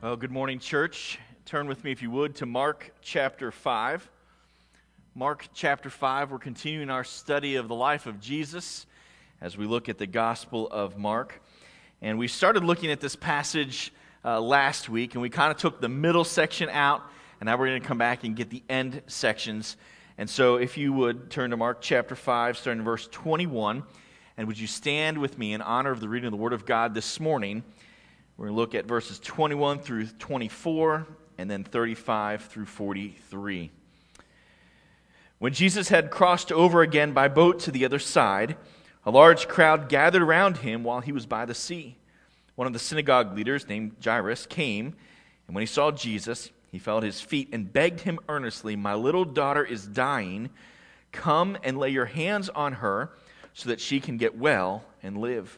Well, good morning, church. Turn with me, if you would, to Mark chapter 5. Mark chapter 5, we're continuing our study of the life of Jesus as we look at the Gospel of Mark. And we started looking at this passage last week, and we kind of took the middle section out, and now we're going to come back and get the end sections. And so if you would, turn to Mark chapter 5, starting in verse 21, and would you stand with me in honor of the reading of the Word of God this morning. We're going to look at verses 21 through 24 and then 35 through 43. When Jesus had crossed over again by boat to the other side, a large crowd gathered around him while he was by the sea. One of the synagogue leaders, named Jairus, came, and when he saw Jesus, he fell at his feet and begged him earnestly, "My little daughter is dying. Come and lay your hands on her so that she can get well and live."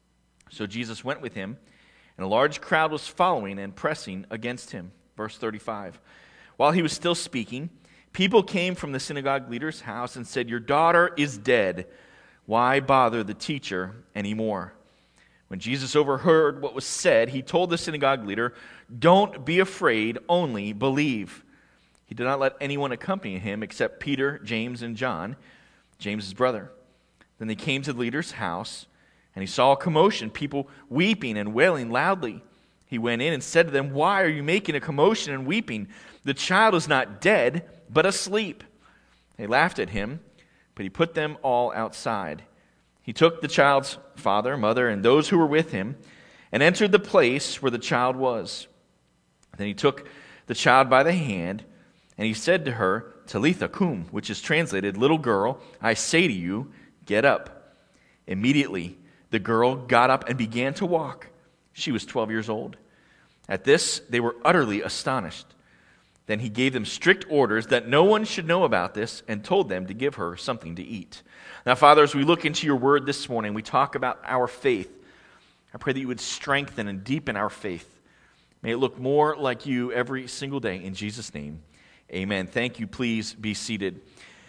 So Jesus went with him, and a large crowd was following and pressing against him. Verse 35. While he was still speaking, people came from the synagogue leader's house and said, "Your daughter is dead. Why bother the teacher anymore?" When Jesus overheard what was said, he told the synagogue leader, "Don't be afraid, only believe." He did not let anyone accompany him except Peter, James, and John, James's brother. Then they came to the leader's house, and he saw a commotion, people weeping and wailing loudly. He went in and said to them, "Why are you making a commotion and weeping? The child is not dead, but asleep." They laughed at him, but he put them all outside. He took the child's father, mother, and those who were with him, and entered the place where the child was. Then he took the child by the hand, and he said to her, "Talitha cum," which is translated, "Little girl, I say to you, get up." Immediately, the girl got up and began to walk. She was 12 years old. At this, they were utterly astonished. Then he gave them strict orders that no one should know about this and told them to give her something to eat. Now, Father, as we look into your word this morning, we talk about our faith. I pray that you would strengthen and deepen our faith. May it look more like you every single day. In Jesus' name, amen. Thank you. Please be seated.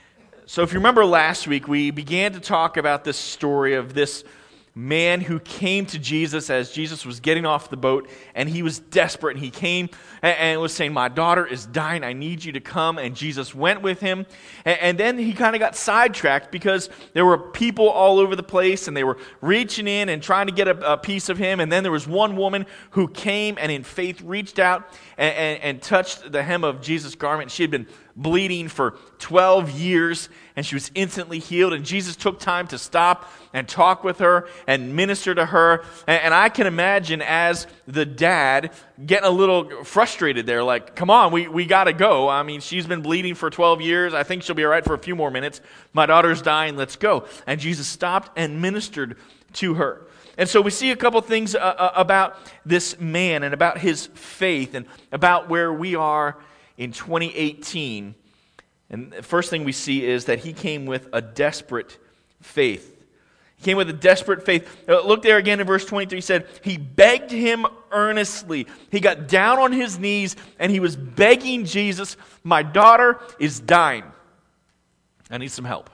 So if you remember last week, we began to talk about this story of this man who came to Jesus as Jesus was getting off the boat, and he was desperate, and he came and was saying, "My daughter is dying, I need you to come," and Jesus went with him, and then he kind of got sidetracked because there were people all over the place, and they were reaching in and trying to get a piece of him, and then there was one woman who came and in faith reached out and touched the hem of Jesus' garment. She had been bleeding for 12 years, and she was instantly healed, and Jesus took time to stop and talk with her and minister to her, and I can imagine as the dad getting a little frustrated there, like, "Come on, we got to go. I mean, she's been bleeding for 12 years. I think she'll be all right for a few more minutes. My daughter's dying. Let's go." And Jesus stopped and ministered to her. And so we see a couple things about this man and about his faith and about where we are in 2018. And the first thing we see is that he came with a desperate faith. He came with a desperate faith. Look there again in verse 23. He said, he begged him earnestly. He got down on his knees and he was begging Jesus, "My daughter is dying. I need some help."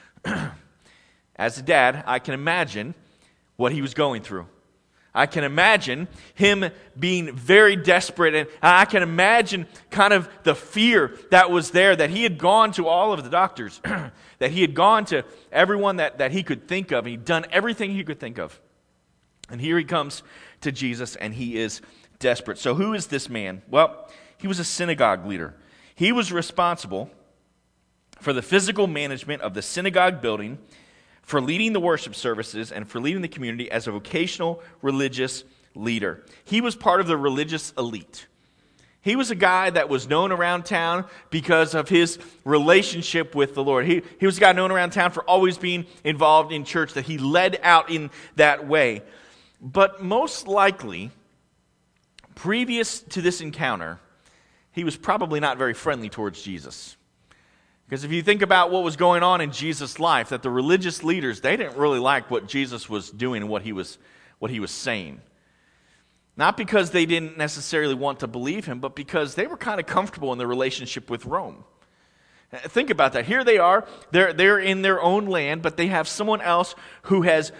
As a dad, I can imagine what he was going through. I can imagine him being very desperate, and I can imagine kind of the fear that was there, that he had gone to all of the doctors, that he had gone to everyone that he could think of. He'd done everything he could think of. And here he comes to Jesus, and he is desperate. So who is this man? Well, he was a synagogue leader. He was responsible for the physical management of the synagogue building, for leading the worship services, and for leading the community as a vocational religious leader. He was part of the religious elite. He was a guy that was known around town because of his relationship with the Lord. He was a guy known around town for always being involved in church, that he led out in that way. But most likely, previous to this encounter, he was probably not very friendly towards Jesus. Because if you think about what was going on in Jesus' life, that the religious leaders, they didn't really like what Jesus was doing and what he was saying. Not because they didn't necessarily want to believe him, but because they were kind of comfortable in their relationship with Rome. Think about that. Here they are, they're in their own land, but they have someone else who has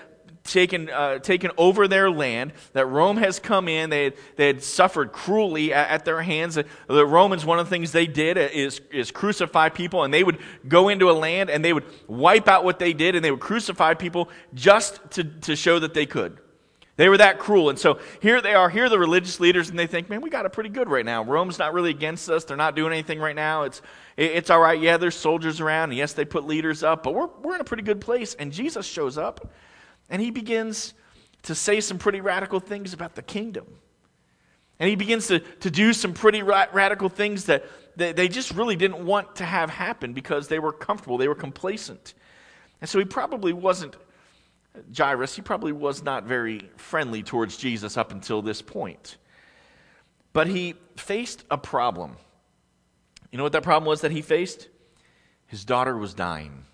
taken over their land, that Rome has come in. They had suffered cruelly at their hands. The Romans, one of the things they did is crucify people, and they would go into a land and they would wipe out what they did, and they would crucify people just to show that they could. They were that cruel. And so here they are, here are the religious leaders, and they think, man, we got it pretty good right now. Rome's not really against us. They're not doing anything right now. It's all right. Yeah, there's soldiers around, and yes, they put leaders up, but we're in a pretty good place. And Jesus shows up, and he begins to say some pretty radical things about the kingdom. And he begins to do some pretty radical things that they just really didn't want to have happen because they were comfortable, they were complacent. And so he probably wasn't Jairus, he probably was not very friendly towards Jesus up until this point. But he faced a problem. You know what that problem was that he faced? His daughter was dying.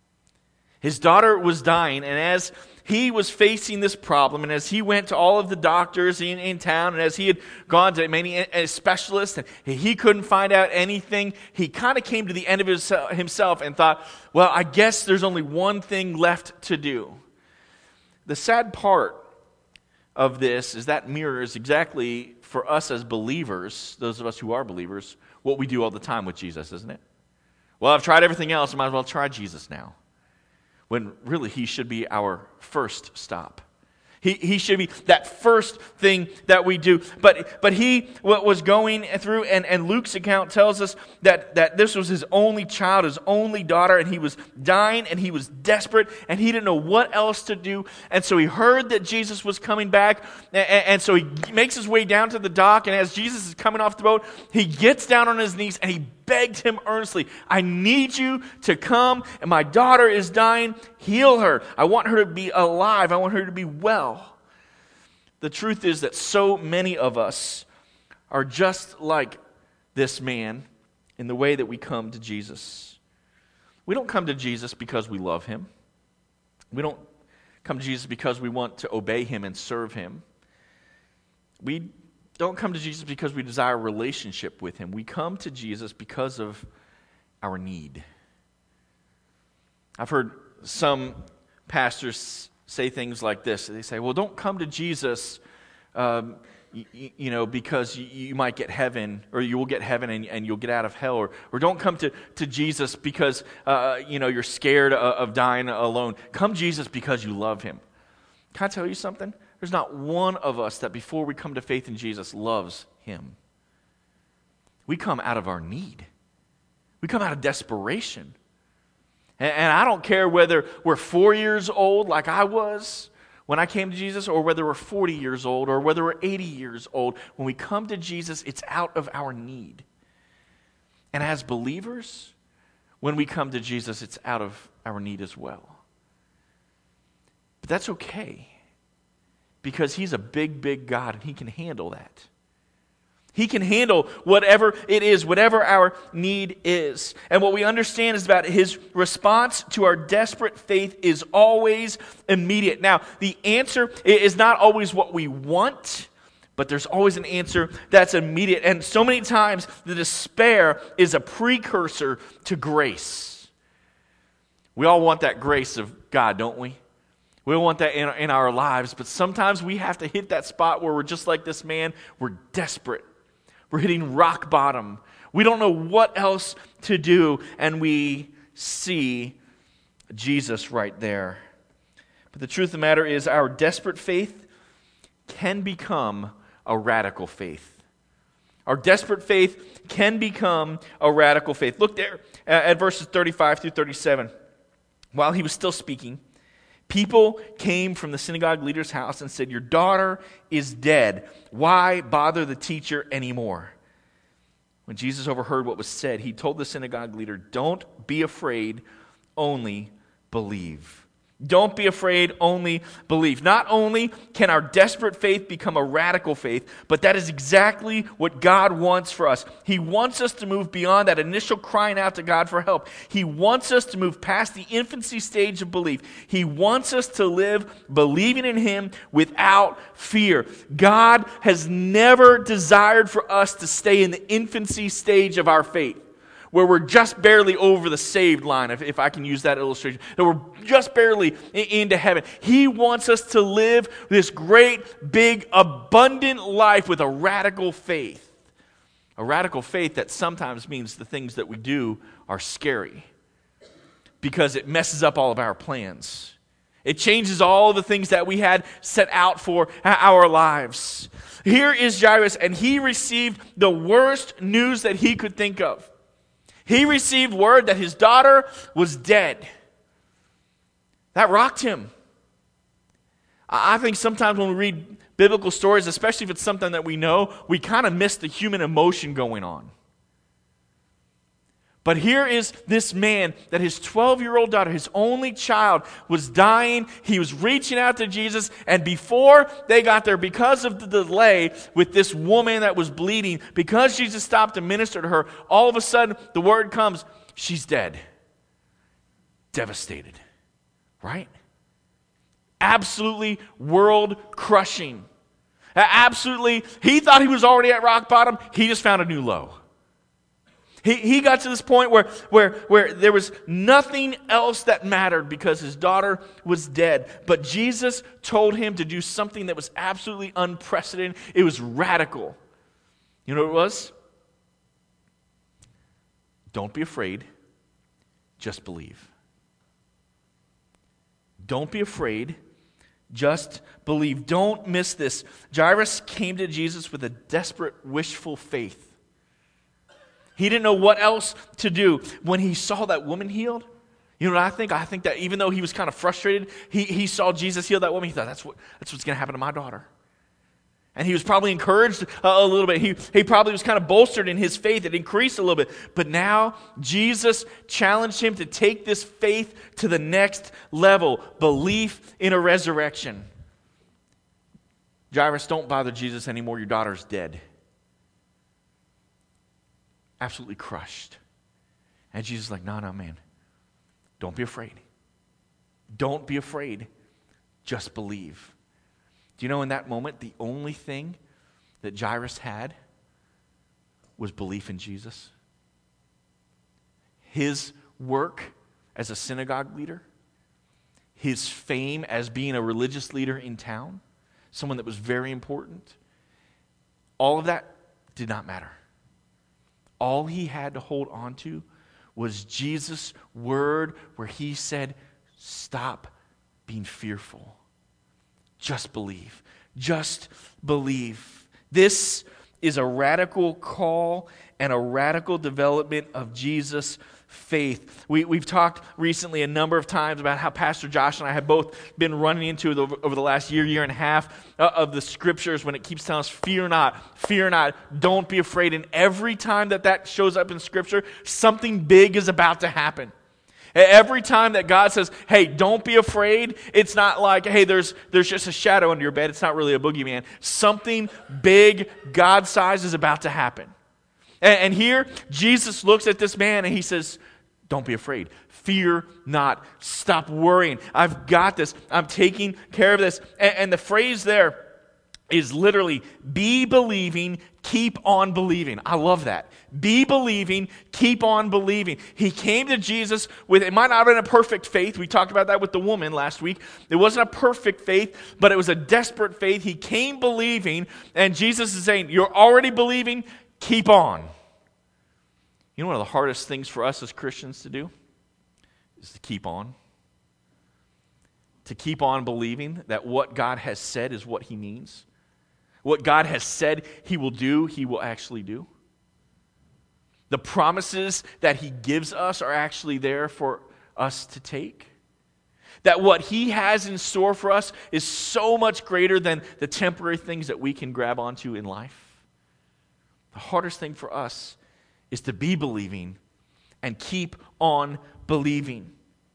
His daughter was dying, and as he was facing this problem, and as he went to all of the doctors in town, and as he had gone to many specialists, and he couldn't find out anything, he kind of came to the end of himself and thought, well, I guess there's only one thing left to do. The sad part of this is that mirrors exactly, for us as believers, those of us who are believers, what we do all the time with Jesus, isn't it? Well, I've tried everything else, I might as well try Jesus now. When really he should be our first stop. He should be that first thing that we do. But he was going through, and Luke's account tells us that this was his only child, his only daughter, and he was dying, and he was desperate, and he didn't know what else to do. And so he heard that Jesus was coming back, and so he makes his way down to the dock, and as Jesus is coming off the boat, he gets down on his knees, and he begged him earnestly, I need you to come, and my daughter is dying. Heal her. I want her to be alive. I want her to be well. The truth is that so many of us are just like this man in the way that we come to Jesus. We don't come to Jesus because we love him. We don't come to Jesus because we want to obey him and serve him. We don't come to Jesus because we desire a relationship with him. We come to Jesus because of our need. I've heard some pastors say things like this. They say, well, don't come to Jesus because you might get heaven, or you will get heaven and you'll get out of hell. Or don't come to Jesus because you're scared of dying alone. Come Jesus because you love him. Can I tell you something? There's not one of us that before we come to faith in Jesus loves him. We come out of our need. We come out of desperation. And I don't care whether we're 4 years old like I was when I came to Jesus, or whether we're 40 years old, or whether we're 80 years old. When we come to Jesus, it's out of our need. And as believers, when we come to Jesus, it's out of our need as well. But that's okay, because he's a big, big God, and he can handle that. He can handle whatever it is, whatever our need is. And what we understand is that his response to our desperate faith is always immediate. Now, the answer is not always what we want, but there's always an answer that's immediate. And so many times, the despair is a precursor to grace. We all want that grace of God, don't we? We want that in our lives, but sometimes we have to hit that spot where we're just like this man. We're desperate. We're hitting rock bottom. We don't know what else to do, and we see Jesus right there. But the truth of the matter is, our desperate faith can become a radical faith. Our desperate faith can become a radical faith. Look there at verses 35 through 37. While he was still speaking, people came from the synagogue leader's house and said, your daughter is dead. Why bother the teacher anymore? When Jesus overheard what was said, he told the synagogue leader, don't be afraid, only believe. Don't be afraid, only believe. Not only can our desperate faith become a radical faith, but that is exactly what God wants for us. He wants us to move beyond that initial crying out to God for help. He wants us to move past the infancy stage of belief. He wants us to live believing in him without fear. God has never desired for us to stay in the infancy stage of our faith. where we're just barely over the saved line, if I can use that illustration, that we're just barely into heaven. He wants us to live this great, big, abundant life with a radical faith. A radical faith that sometimes means the things that we do are scary because it messes up all of our plans. It changes all the things that we had set out for our lives. Here is Jairus, and he received the worst news that he could think of. He received word that his daughter was dead. That rocked him. I think sometimes when we read biblical stories, especially if it's something that we know, we kind of miss the human emotion going on. But here is this man that his 12-year-old daughter, his only child, was dying. He was reaching out to Jesus, and before they got there, because of the delay with this woman that was bleeding, because Jesus stopped to minister to her, all of a sudden the word comes, she's dead. Devastated, right? Absolutely world-crushing. Absolutely, he thought he was already at rock bottom. He just found a new low. He got to this point where there was nothing else that mattered because his daughter was dead. But Jesus told him to do something that was absolutely unprecedented. It was radical. You know what it was? Don't be afraid. Just believe. Don't be afraid. Just believe. Don't miss this. Jairus came to Jesus with a desperate, wishful faith. He didn't know what else to do. When he saw that woman healed, you know what I think? I think that even though he was kind of frustrated, he saw Jesus heal that woman. He thought, that's what's going to happen to my daughter. And he was probably encouraged a little bit. He probably was kind of bolstered in his faith. It increased a little bit. But now Jesus challenged him to take this faith to the next level. Belief in a resurrection. Jairus, don't bother Jesus anymore. Your daughter's dead. Absolutely crushed. And Jesus is like, no, man. Don't be afraid. Don't be afraid. Just believe. Do you know in that moment, the only thing that Jairus had was belief in Jesus? His work as a synagogue leader, his fame as being a religious leader in town, someone that was very important, all of that did not matter. All he had to hold on to was Jesus' word where he said, stop being fearful. Just believe. Just believe. This is a radical call and a radical development of Jesus' faith. We've talked recently a number of times about how Pastor Josh and I have both been running into over the last year and a half of the scriptures when it keeps telling us, fear not, don't be afraid. And every time that shows up in scripture, something big is about to happen. Every time that God says, hey, don't be afraid, it's not like, hey, there's just a shadow under your bed. It's not really a boogeyman. Something big, God-sized, is about to happen. And here, Jesus looks at this man and he says, don't be afraid. Fear not. Stop worrying. I've got this. I'm taking care of this. And the phrase there is literally, be believing, keep on believing. I love that. Be believing, keep on believing. He came to Jesus with, it might not have been a perfect faith. We talked about that with the woman last week. It wasn't a perfect faith, but it was a desperate faith. He came believing, and Jesus is saying, you're already believing, keep on. You know, one of the hardest things for us as Christians to do is to keep on. To keep on believing that what God has said is what he means. What God has said he will do, he will actually do. The promises that he gives us are actually there for us to take. That what he has in store for us is so much greater than the temporary things that we can grab onto in life. The hardest thing for us is to be believing and keep on believing.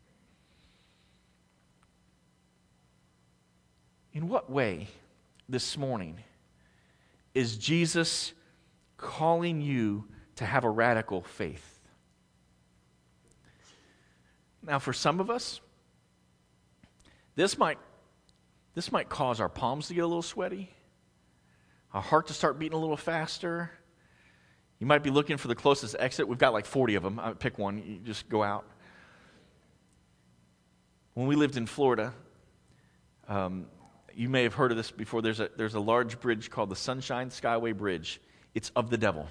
In what way this morning is Jesus calling you to have a radical faith? Now, for some of us, this might cause our palms to get a little sweaty, our heart to start beating a little faster. You might be looking for the closest exit. We've got like 40 of them. Pick one. You just go out. When we lived in Florida, you may have heard of this before. There's a large bridge called the Sunshine Skyway Bridge. It's of the devil.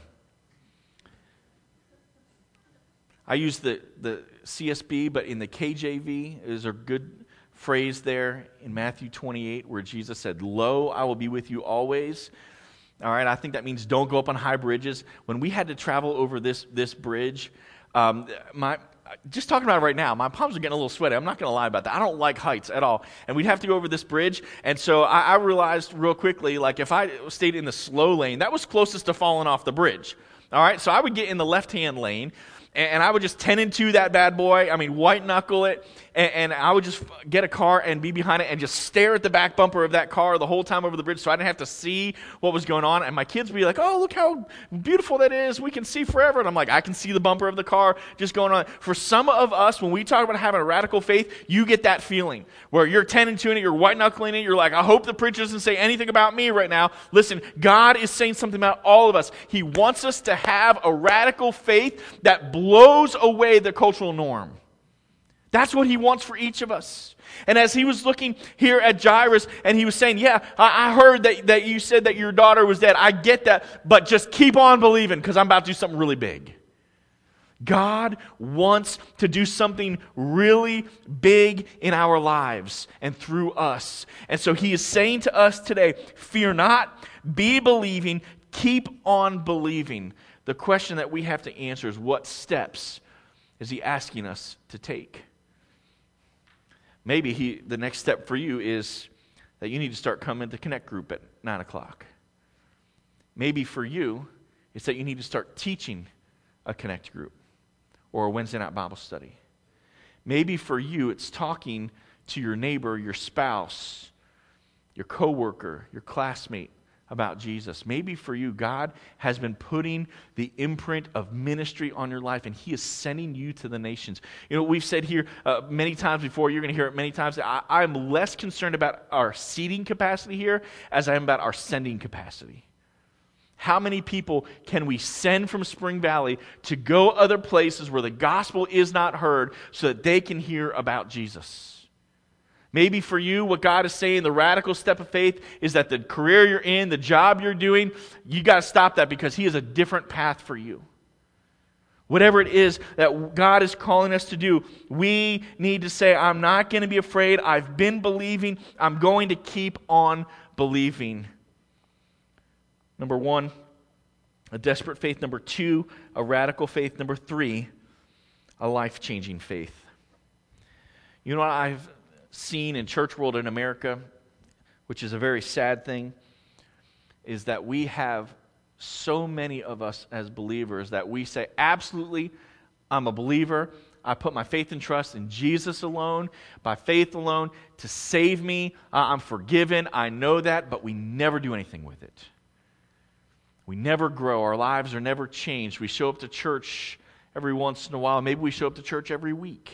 I use the CSB, but in the KJV, there's a good phrase there in Matthew 28 where Jesus said, "Lo, I will be with you always." All right, I think that means don't go up on high bridges. When we had to travel over this bridge, just talking about it right now, my palms are getting a little sweaty. I'm not going to lie about that. I don't like heights at all. And we'd have to go over this bridge. And so I realized real quickly, like if I stayed in the slow lane, that was closest to falling off the bridge. All right, so I would get in the left-hand lane, and I would just 10-2 that bad boy. I mean, white knuckle it, and I would just get a car and be behind it and just stare at the back bumper of that car the whole time over the bridge so I didn't have to see what was going on. And my kids would be like, "Oh, look how beautiful that is. We can see forever." And I'm like, I can see the bumper of the car just going on. For some of us, when we talk about having a radical faith, you get that feeling where you're 10-2 it, you're white knuckling it, you're like, I hope the preacher doesn't say anything about me right now. Listen, God is saying something about all of us. He wants us to have a radical faith that blows away the cultural norm. That's what he wants for each of us. And as he was looking here at Jairus, and he was saying, "Yeah, I heard that you said that your daughter was dead. I get that, but just keep on believing because I'm about to do something really big." God wants to do something really big in our lives and through us. And so he is saying to us today, fear not, be believing, keep on believing. The question that we have to answer is, what steps is he asking us to take? Maybe the next step for you is that you need to start coming to Connect Group at 9 o'clock. Maybe for you, it's that you need to start teaching a Connect Group or a Wednesday night Bible study. Maybe for you, it's talking to your neighbor, your spouse, your coworker, your classmate about Jesus. Maybe for you, God has been putting the imprint of ministry on your life, and he is sending you to the nations. You know, we've said here many times before, you're going to hear it many times, I'm less concerned about our seating capacity here as I am about our sending capacity. How many people can we send from Spring Valley to go other places where the gospel is not heard so that they can hear about Jesus? Maybe for you, what God is saying, the radical step of faith, is that the career you're in, the job you're doing, you got to stop that because he has a different path for you. Whatever it is that God is calling us to do, we need to say, I'm not going to be afraid. I've been believing. I'm going to keep on believing. Number one, a desperate faith. Number two, a radical faith. Number three, a life-changing faith. You know what I've seen in church world in America, which is a very sad thing, is that we have so many of us as believers that we say, absolutely, I'm a believer. I put my faith and trust in Jesus alone, by faith alone, to save me. I'm forgiven. I know that, but we never do anything with it. We never grow. Our lives are never changed. We show up to church every once in a while. Maybe we show up to church every week.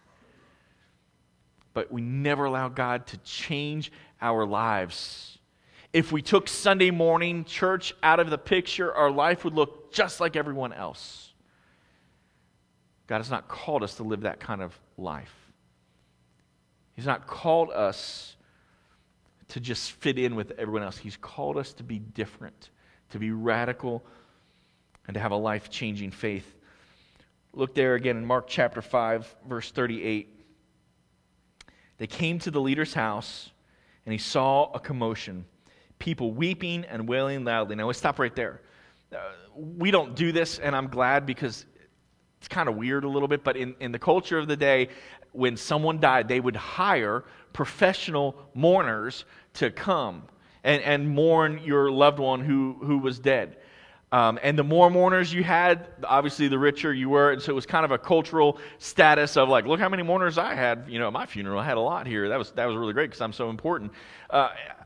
But we never allow God to change our lives. If we took Sunday morning church out of the picture, our life would look just like everyone else. God has not called us to live that kind of life. He's not called us to just fit in with everyone else. He's called us to be different, to be radical, and to have a life-changing faith. Look there again in Mark chapter 5, verse 38. They came to the leader's house, and he saw a commotion, people weeping and wailing loudly. Now, let's stop right there. We don't do this, and I'm glad because it's kind of weird a little bit, but in the culture of the day, when someone died, they would hire professional mourners to come and mourn your loved one who was dead. And the more mourners you had, obviously the richer you were. And so it was kind of a cultural status of like, look how many mourners I had. You know, at my funeral, I had a lot here. That was really great because I'm so important.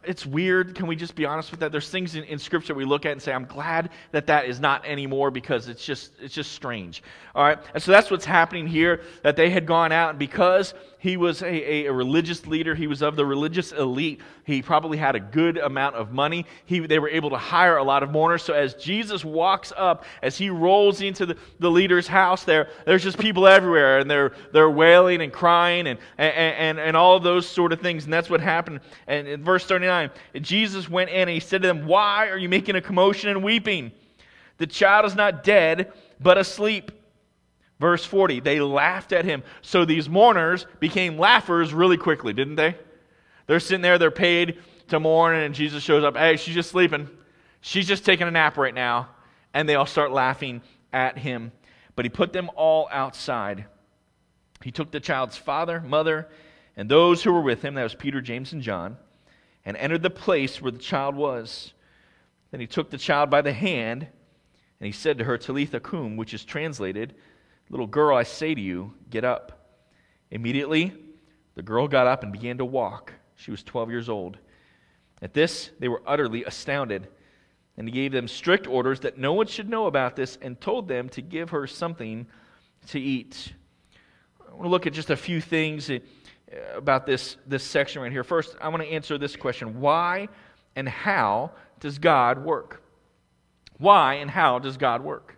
it's weird. Can we just be honest with that? There's things in Scripture we look at and say, I'm glad that is not anymore because it's just strange. All right? And so that's what's happening here, that they had gone out, and because he was a religious leader, he was of the religious elite, he probably had a good amount of money. They were able to hire a lot of mourners. So as Jesus walks up, as he rolls into the leader's house there's just people everywhere, and they're wailing and crying and all of those sort of things. And that's what happened. And in verse 39, Jesus went in and he said to them, "Why are you making a commotion and weeping? The child is not dead, but asleep." Verse 40, they laughed at him. So these mourners became laughers really quickly, didn't they? They're sitting there, they're paid to mourn, and Jesus shows up. Hey, she's just sleeping. She's just taking a nap right now. And they all start laughing at him. But he put them all outside. He took the child's father, mother, and those who were with him, that was Peter, James, and John, and entered the place where the child was. Then he took the child by the hand, and he said to her, "Talitha cum," which is translated, "Little girl, I say to you, get up." Immediately, the girl got up and began to walk. She was 12 years old. At this, they were utterly astounded, and he gave them strict orders that no one should know about this, and told them to give her something to eat. I want to look at just a few things about this section right here. First, I want to answer this question: why and how does God work? Why and how does God work?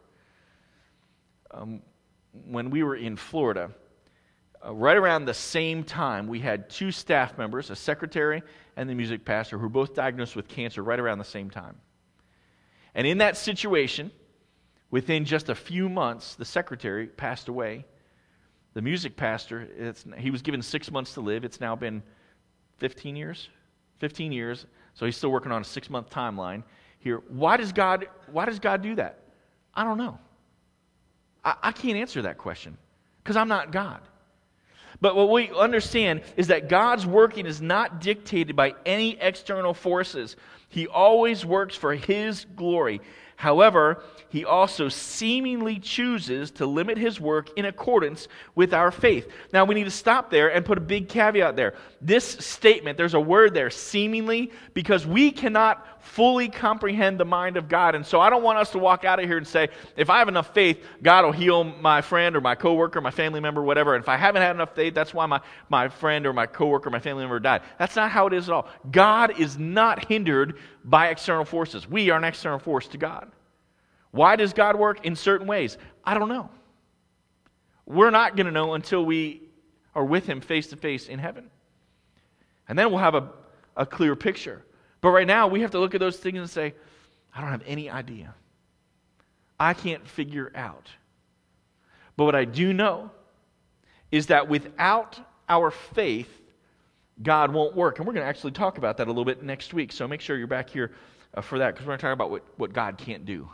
When we were in Florida, right around the same time, we had two staff members, a secretary and the music pastor, who were both diagnosed with cancer right around the same time. And in that situation, within just a few months, the secretary passed away. The music pastor, he was given 6 months to live. It's now been 15 years? 15 years. So he's still working on a 6-month timeline here. Why does God do that? I don't know. I can't answer that question because I'm not God. But what we understand is that God's working is not dictated by any external forces. He always works for His glory. However, He also seemingly chooses to limit His work in accordance with our faith. Now, we need to stop there and put a big caveat there. This statement, there's a word there, seemingly, because we cannot fully comprehend the mind of God. And so I don't want us to walk out of here and say, if I have enough faith, God will heal my friend or my coworker, my family member, whatever. And if I haven't had enough faith, that's why my friend or my coworker, my family member died. That's not how it is at all. God is not hindered by external forces. We are an external force to God. Why does God work in certain ways? I don't know. We're not going to know until we are with Him face to face in heaven. And then we'll have a clear picture. But right now, we have to look at those things and say, I don't have any idea. I can't figure out. But what I do know is that without our faith, God won't work. And we're going to actually talk about that a little bit next week. So make sure you're back here for that, because we're going to talk about what God can't do.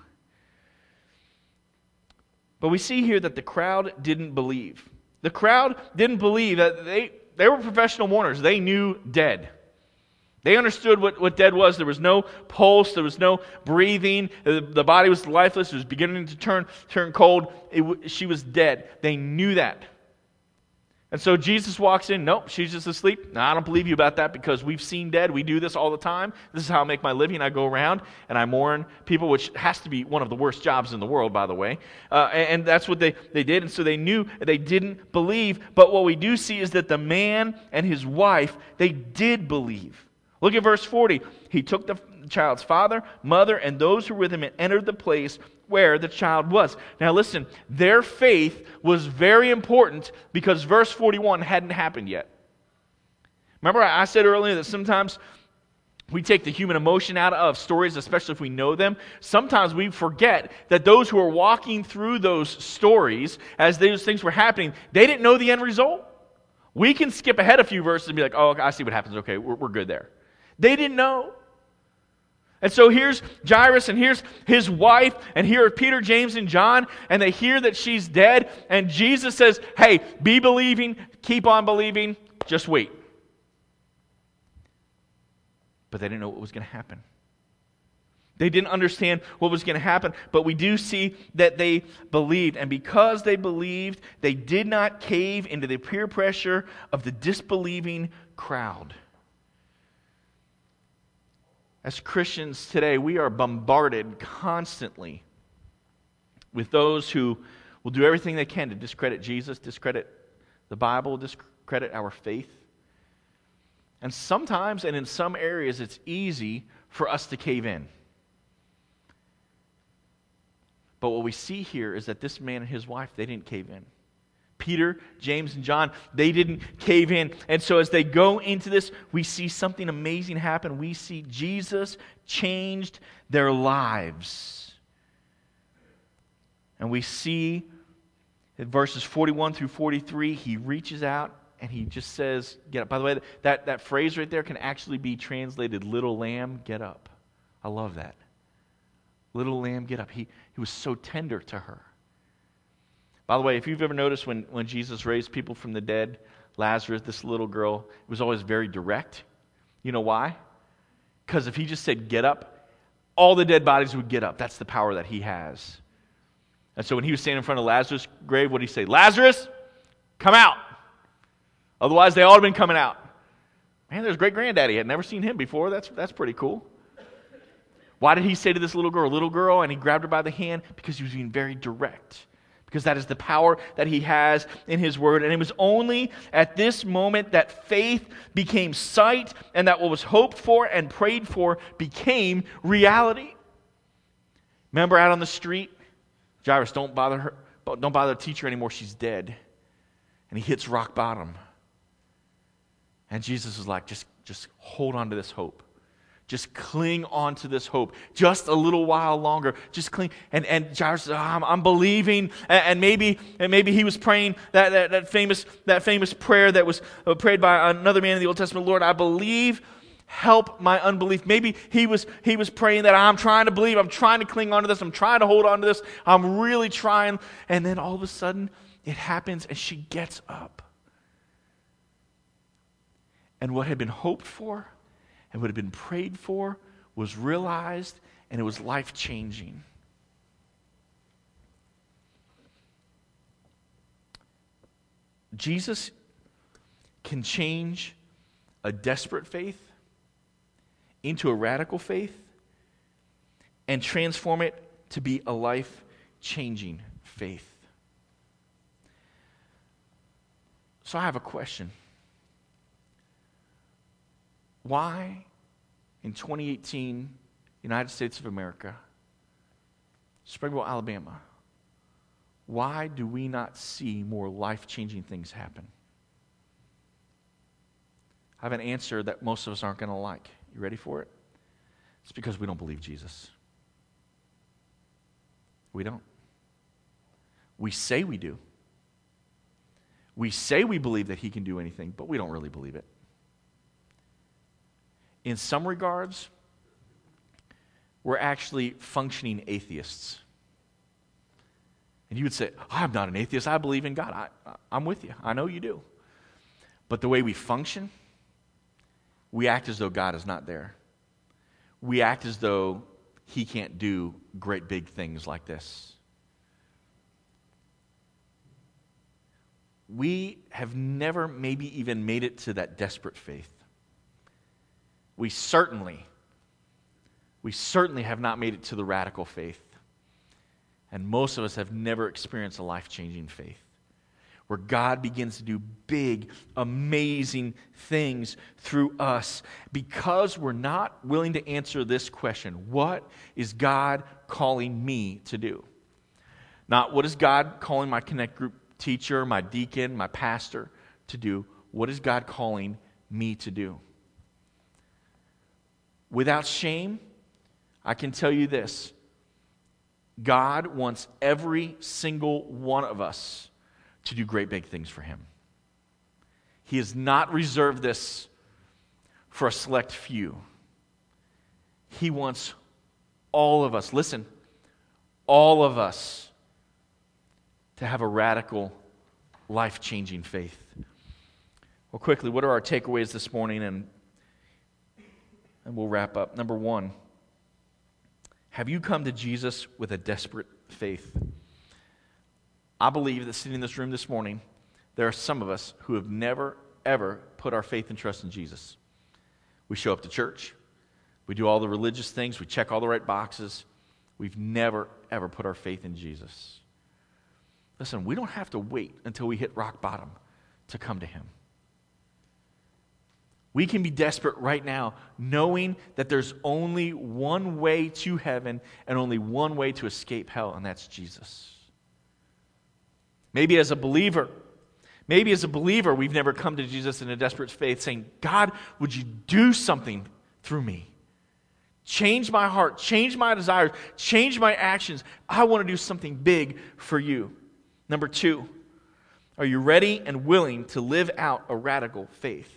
But we see here that the crowd didn't believe. The crowd didn't believe that they were professional mourners. They knew dead. They understood what dead was. There was no pulse. There was no breathing. The body was lifeless. It was beginning to turn cold. She was dead. They knew that. And so Jesus walks in. Nope, she's just asleep. No, I don't believe you about that, because we've seen dead. We do this all the time. This is how I make my living. I go around and I mourn people, which has to be one of the worst jobs in the world, by the way. And that's what they did. And so they knew they didn't believe. But what we do see is that the man and his wife, they did believe. Look at verse 40. He took the child's father, mother, and those who were with him and entered the place where the child was. Now listen, their faith was very important because verse 41 hadn't happened yet. Remember I said earlier that sometimes we take the human emotion out of stories, especially if we know them. Sometimes we forget that those who are walking through those stories, as those things were happening, they didn't know the end result. We can skip ahead a few verses and be like, oh, I see what happens. Okay, we're good there. They didn't know. And so here's Jairus, and here's his wife, and here are Peter, James, and John, and they hear that she's dead, and Jesus says, hey, be believing, keep on believing, just wait. But they didn't know what was going to happen. They didn't understand what was going to happen, but we do see that they believed, and because they believed, they did not cave into the peer pressure of the disbelieving crowd. As Christians today, we are bombarded constantly with those who will do everything they can to discredit Jesus, discredit the Bible, discredit our faith. And sometimes, and in some areas, it's easy for us to cave in. But what we see here is that this man and his wife, they didn't cave in. Peter, James, and John, they didn't cave in. And so as they go into this, we see something amazing happen. We see Jesus changed their lives. And we see in verses 41 through 43, he reaches out and he just says, get up. By the way, that phrase right there can actually be translated, little lamb, get up. I love that. Little lamb, get up. He was so tender to her. By the way, if you've ever noticed when Jesus raised people from the dead, Lazarus, this little girl, it was always very direct. You know why? Because if he just said, get up, all the dead bodies would get up. That's the power that he has. And so when he was standing in front of Lazarus' grave, what did he say? Lazarus, come out. Otherwise, they all would have been coming out. Man, there's great-granddaddy. I had never seen him before. That's pretty cool. Why did he say to this little girl, and he grabbed her by the hand? Because he was being very direct. Because that is the power that he has in his word. And it was only at this moment that faith became sight, and that what was hoped for and prayed for became reality. Remember out on the street? Jairus, don't bother the teacher anymore. She's dead. And he hits rock bottom. And Jesus is like, just hold on to this hope. Just cling on to this hope. Just a little while longer. Just cling. And Jairus says, I'm believing. And maybe he was praying that famous prayer that was prayed by another man in the Old Testament. Lord, I believe. Help my unbelief. Maybe he was praying that I'm trying to believe. I'm trying to cling on to this. I'm trying to hold on to this. I'm really trying. And then all of a sudden, it happens and she gets up. And what had been hoped for and what had been prayed for was realized, and it was life-changing. Jesus can change a desperate faith into a radical faith and transform it to be a life-changing faith. So I have a question. Why, in 2018, United States of America, Springville, Alabama, why do we not see more life-changing things happen? I have an answer that most of us aren't going to like. You ready for it? It's because we don't believe Jesus. We don't. We say we do. We say we believe that he can do anything, but we don't really believe it. In some regards, we're actually functioning atheists. And you would say, I'm not an atheist. I believe in God. I'm with you. I know you do. But the way we function, we act as though God is not there. We act as though he can't do great big things like this. We have never maybe even made it to that desperate faith. We certainly have not made it to the radical faith. And most of us have never experienced a life-changing faith, where God begins to do big, amazing things through us because we're not willing to answer this question: what is God calling me to do? Not what is God calling my Connect Group teacher, my deacon, my pastor to do. What is God calling me to do? Without shame, I can tell you this: God wants every single one of us to do great big things for him. He has not reserved this for a select few. He wants all of us, listen, all of us to have a radical, life-changing faith. Well, quickly, what are our takeaways this morning? And we'll wrap up. Number one, have you come to Jesus with a desperate faith? I believe that sitting in this room this morning, there are some of us who have never, ever put our faith and trust in Jesus. We show up to church. We do all the religious things. We check all the right boxes. We've never, ever put our faith in Jesus. Listen, we don't have to wait until we hit rock bottom to come to him. We can be desperate right now, knowing that there's only one way to heaven and only one way to escape hell, and that's Jesus. Maybe as a believer, we've never come to Jesus in a desperate faith saying, God, would you do something through me? Change my heart, change my desires, change my actions. I want to do something big for you. Number 2, are you ready and willing to live out a radical faith?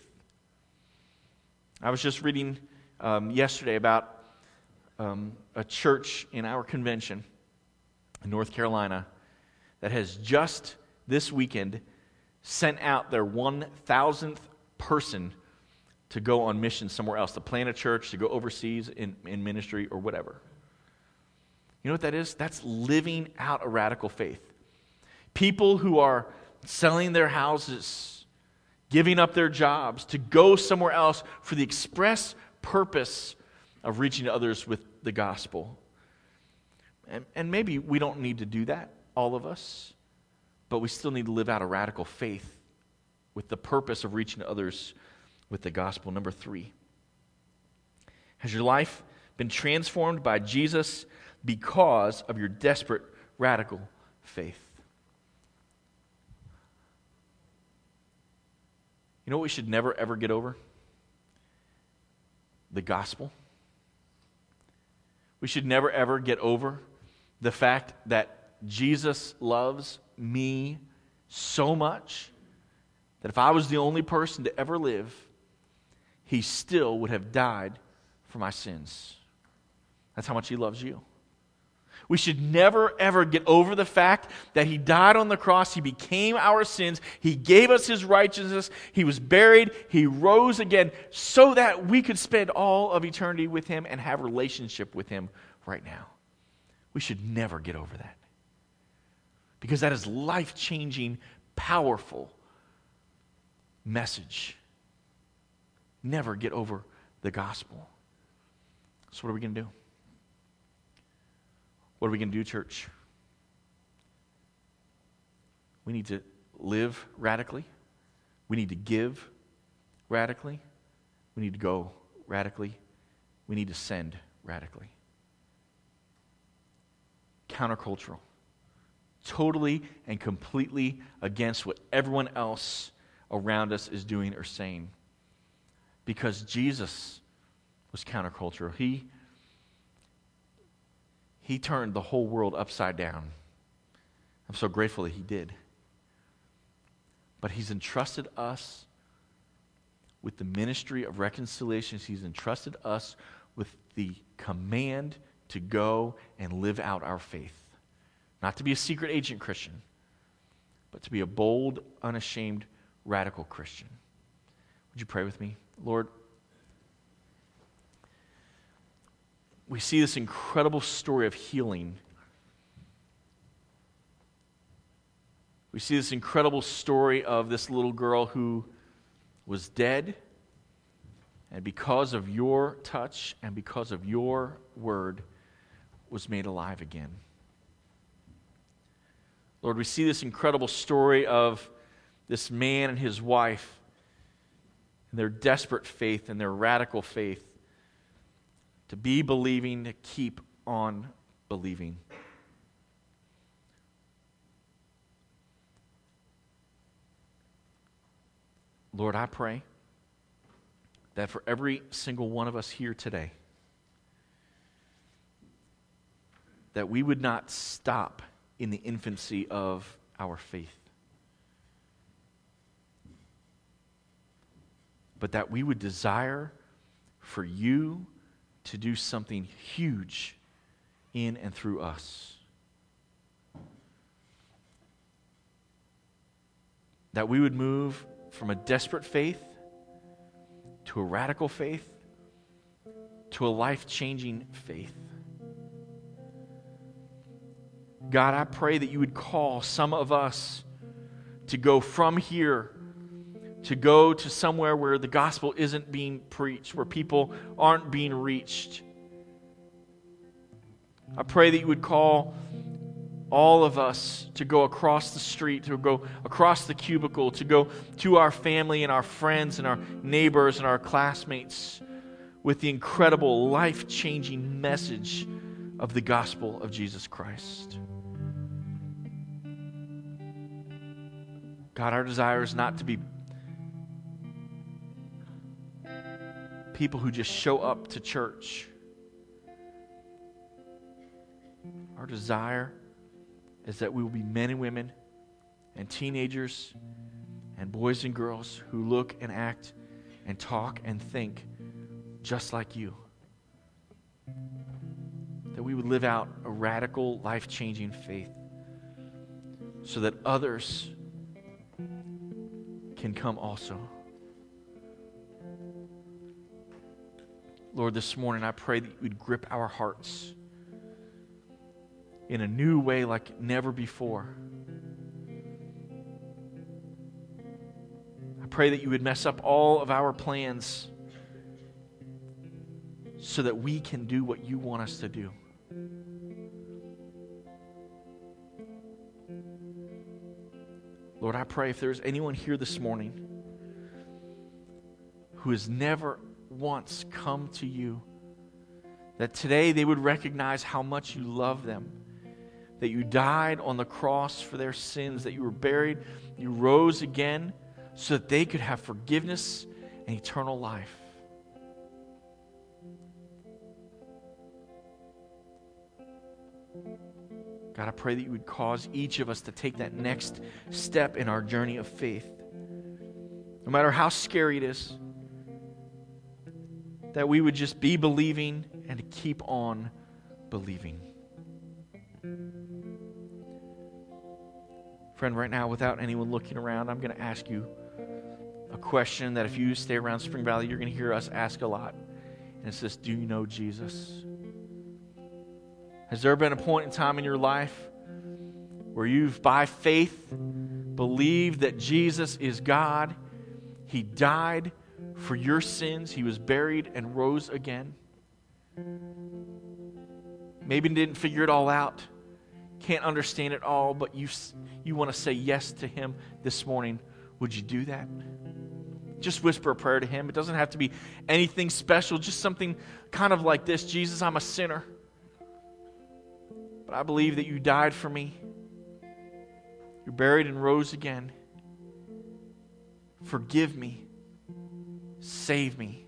I was just reading yesterday about a church in our convention in North Carolina that has just this weekend sent out their 1,000th person to go on mission somewhere else, to plant a church, to go overseas in ministry or whatever. You know what that is? That's living out a radical faith. People who are selling their houses, giving up their jobs to go somewhere else for the express purpose of reaching others with the gospel. And maybe we don't need to do that, all of us, but we still need to live out a radical faith with the purpose of reaching others with the gospel. Number 3, has your life been transformed by Jesus because of your desperate, radical faith? You know what we should never, ever get over? The gospel. We should never, ever get over the fact that Jesus loves me so much that if I was the only person to ever live, he still would have died for my sins. That's how much he loves you. We should never, ever get over the fact that he died on the cross, he became our sins, he gave us his righteousness, he was buried, he rose again, so that we could spend all of eternity with him and have a relationship with him right now. We should never get over that. Because that is life-changing, powerful message. Never get over the gospel. So what are we going to do? What are we going to do, church? We need to live radically. We need to give radically. We need to go radically. We need to send radically. Countercultural. Totally and completely against what everyone else around us is doing or saying. Because Jesus was countercultural. He turned the whole world upside down. I'm so grateful that he did. But he's entrusted us with the ministry of reconciliation. He's entrusted us with the command to go and live out our faith. Not to be a secret agent Christian, but to be a bold, unashamed, radical Christian. Would you pray with me? Lord, we see this incredible story of healing. We see this incredible story of this little girl who was dead, and because of your touch and because of your word, was made alive again. Lord, we see this incredible story of this man and his wife and their desperate faith and their radical faith to be believing, to keep on believing. Lord, I pray that for every single one of us here today, that we would not stop in the infancy of our faith, but that we would desire for you to do something huge in and through us. That we would move from a desperate faith to a radical faith to a life-changing faith. God, I pray that you would call some of us to go from here to go to somewhere where the gospel isn't being preached, where people aren't being reached. I pray that you would call all of us to go across the street, to go across the cubicle, to go to our family and our friends and our neighbors and our classmates with the incredible, life-changing message of the gospel of Jesus Christ. God, our desire is not to be people who just show up to church. Our desire is that we will be men and women and teenagers and boys and girls who look and act and talk and think just like you. That we would live out a radical, life-changing faith so that others can come also. Lord, this morning I pray that you would grip our hearts in a new way like never before. I pray that you would mess up all of our plans so that we can do what you want us to do. Lord, I pray if there's anyone here this morning who has never once come to you, that today they would recognize how much you love them, that you died on the cross for their sins, that you were buried, you rose again so that they could have forgiveness and eternal life. God, I pray that you would cause each of us to take that next step in our journey of faith. No matter how scary it is, that we would just be believing and keep on believing. Friend, right now, without anyone looking around, I'm going to ask you a question that if you stay around Spring Valley, you're going to hear us ask a lot. And it's this: do you know Jesus? Has there been a point in time in your life where you've, by faith, believed that Jesus is God? He died for your sins. He was buried and rose again. Maybe didn't figure it all out, can't understand it all, but you want to say yes to Him this morning. Would you do that? Just whisper a prayer to Him. It doesn't have to be anything special, just something kind of like this: Jesus, I'm a sinner, but I believe that you died for me. You're buried and rose again. Forgive me. Save me.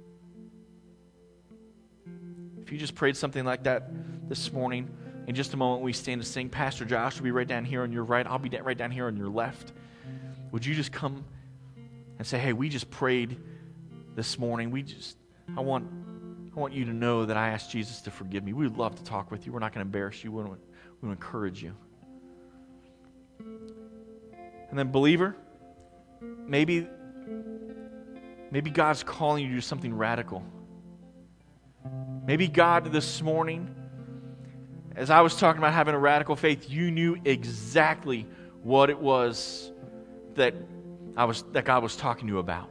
If you just prayed something like that this morning, in just a moment we stand to sing. Pastor Josh will be right down here on your right. I'll be right down here on your left. Would you just come and say, hey, we just prayed this morning. I want you to know that I asked Jesus to forgive me. We would love to talk with you. We're not going to embarrass you. We want to encourage you. And then, believer, maybe God's calling you to do something radical. Maybe God this morning, as I was talking about having a radical faith, you knew exactly what it was that God was talking to you about.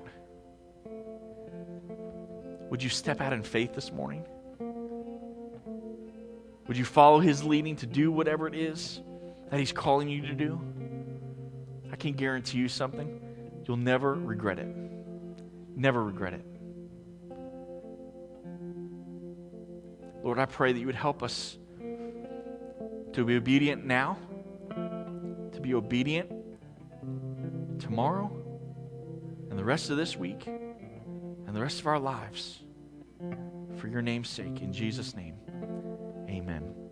Would you step out in faith this morning? Would you follow His leading to do whatever it is that He's calling you to do? I can guarantee you something. You'll never regret it. Never regret it. Lord, I pray that you would help us to be obedient now, to be obedient tomorrow, and the rest of this week, and the rest of our lives, for your name's sake. In Jesus' name, amen.